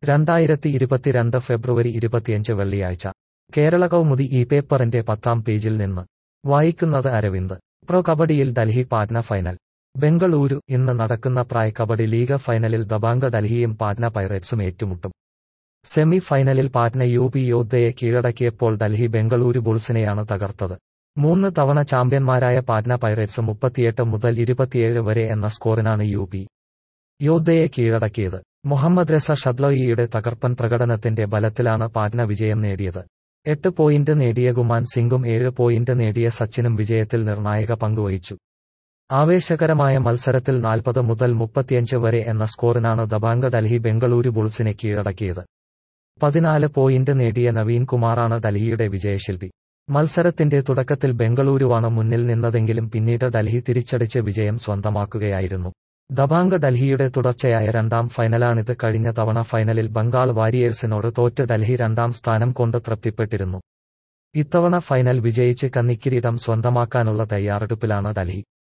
2022 ഫെബ്രുവരി 25 വെള്ളിയാഴ്ച കേരള കൗമുദി ഈ പേപ്പറിന്റെ 10-ാം പേജിൽ നിന്ന് വായിക്കുന്നത് അരവിന്ദ്. പ്രോ കബഡിയിൽ ഡൽഹി പാറ്റ്ന ഫൈനൽ. ബംഗളൂരു ഇന്ന് നടക്കുന്ന പ്രായ് കബഡി ലീഗ് ഫൈനലിൽ ദബാംഗ് ഡൽഹിയും പാറ്റ്ന പൈറേറ്റ്സും ഏറ്റുമുട്ടും. സെമി ഫൈനലിൽ പാറ്റ്ന യുപി യോദ്ധയെ കീഴടക്കിയപ്പോൾ ഡൽഹി ബംഗളൂരു ബുൾസിനെയാണ് തകർത്തത്. 3 തവണ ചാമ്പ്യന്മാരായ പാറ്റ്ന പൈറേറ്റ്സ് 38-27 വരെ എന്ന സ്കോറിനാണ് യുപി യോദ്ധയെ കീഴടക്കിയത്. മുഹമ്മദ് രസ ഷദ്ലോയിയുടെ തകർപ്പൻ പ്രകടനത്തിന്റെ ബലത്തിലാണ് പാറ്റ്ന വിജയം നേടിയത്. 8 പോയിന്റ് നേടിയ ഗുമാൻ സിംഗും 7 പോയിന്റ് നേടിയ സച്ചിനും വിജയത്തിൽ നിർണായക പങ്കുവഹിച്ചു. ആവേശകരമായ മത്സരത്തിൽ 40-35 വരെ എന്ന സ്കോറിനാണ് ദബാംഗ് ഡൽഹി ബംഗളൂരു ബുൾസിനെ കീഴടക്കിയത്. 14 പോയിന്റ് നേടിയ നവീൻ കുമാറാണ് ഡൽഹിയുടെ വിജയശില്പി. മത്സരത്തിന്റെ തുടക്കത്തിൽ ബംഗളൂരുവാണ് മുന്നിൽ നിന്നതെങ്കിലും പിന്നീട് ഡൽഹി തിരിച്ചടിച്ച് വിജയം സ്വന്തമാക്കുകയായിരുന്നു. ദബാംഗ് ഡൽഹിയുടെ തുടർച്ചയായ 2ാം ഫൈനലാണിത്. കഴിഞ്ഞ തവണ ഫൈനലിൽ ബംഗാൾ വാരിയേഴ്സിനോട് തോറ്റ് ഡൽഹി 2ാം സ്ഥാനം കൊണ്ട് തൃപ്തിപ്പെട്ടിരുന്നു. ഇത്തവണ ഫൈനൽ വിജയിച്ച് കന്നിക്കിരീടം സ്വന്തമാക്കാനുള്ള തയ്യാറെടുപ്പിലാണ് ഡൽഹി.